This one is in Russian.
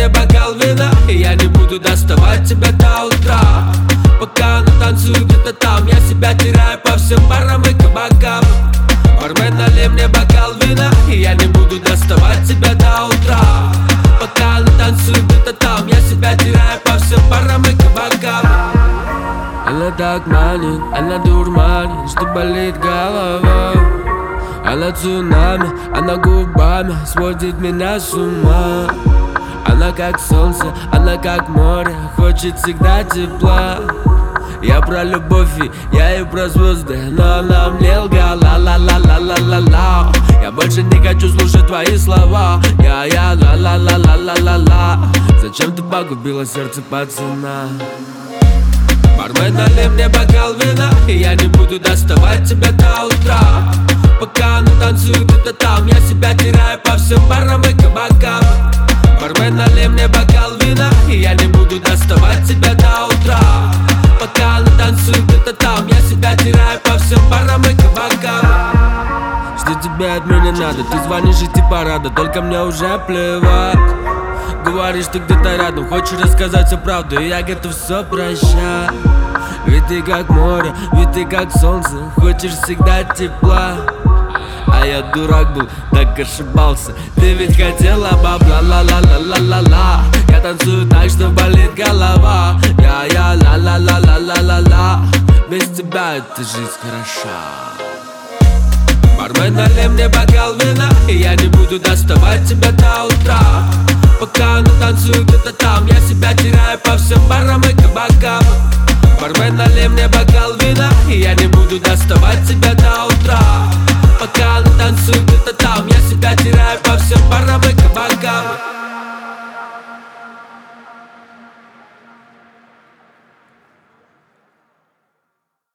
мне бокал вина, и я не буду доставать тебя до утра. Пока она танцует где-то там, я себя теряю по всем барам и кабакам. Бармен, налей мне бокал вина, и я не буду доставать тебя до утра. Пока она танцует где-то там, я себя теряю по всем барам и кабакам. Она так манит, она дурманит, что болит голова. Она цунами, она губами сводит меня с ума. Она как солнце, она как море, хочет всегда тепла. Я про любовь и я и про звезды, но она мне лгала. Ла-ла-ла-ла-ла-ла-ла. Я больше не хочу слушать твои слова. Я ла-ла-ла-ла-ла-ла-ла. Зачем ты погубила сердце пацана? Бармен, налей мне бокал вина, и я не буду доставать тебя до утра. Пока она танцует где-то там, я себя теряю по всем барам и кабакам. Бармен, налей мне бокал вина, и я не буду доставать тебя до утра. Пока она танцует где-то там, я себя теряю по всем барам и кабакам. Что тебе от меня надо? Ты звонишь и типа рада, только мне уже плевать. Говоришь, ты где-то рядом, хочешь рассказать всю правду, и я готов все прощать. Ведь ты как море, ведь ты как солнце, хочешь всегда тепла. А я дурак был, так ошибался. Ты ведь хотела бабла, ла-ла-ла-ла-ла-ла. Я танцую так, что болит голова. Я ла-ла-ла-ла-ла-ла-ла. Без тебя эта жизнь хороша. Бармен, налей мне бокал вина, и я не буду доставать тебя до утра. Пока она танцует где-то там, я себя теряю по всем барам и кабакам. Бармен, налей мне бокал вина, и я не буду доставать тебя до утра. Пока